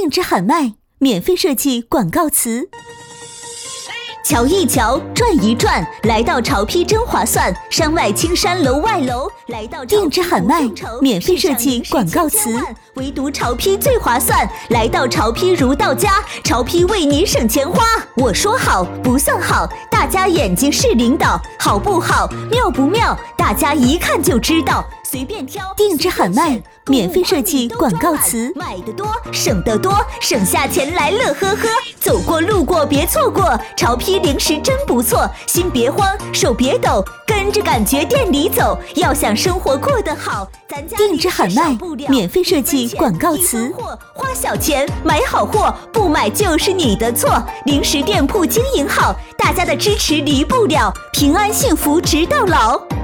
定制喊卖，免费设计广告词。瞧一瞧，转一转，来到潮批真划算，山外青山楼外楼，来到定制喊卖，免费设计广告词。唯独潮批最划算，来到潮批如到家，潮批为你省钱花。我说好不算好，大家眼睛是领导，好不好，妙不妙，大家一看就知道。随便挑，定制喊卖，免费设计广告词，买得多，省得多，省下钱来乐呵呵。走过路过别错过，潮批零食真不错，心别慌，手别抖，跟着感觉店里走。要想生活过得好，咱家定制喊卖，免费设计广告词。花小钱买好货，不买就是你的错。零食店铺经营好，大家的支持离不了，平安幸福直到老。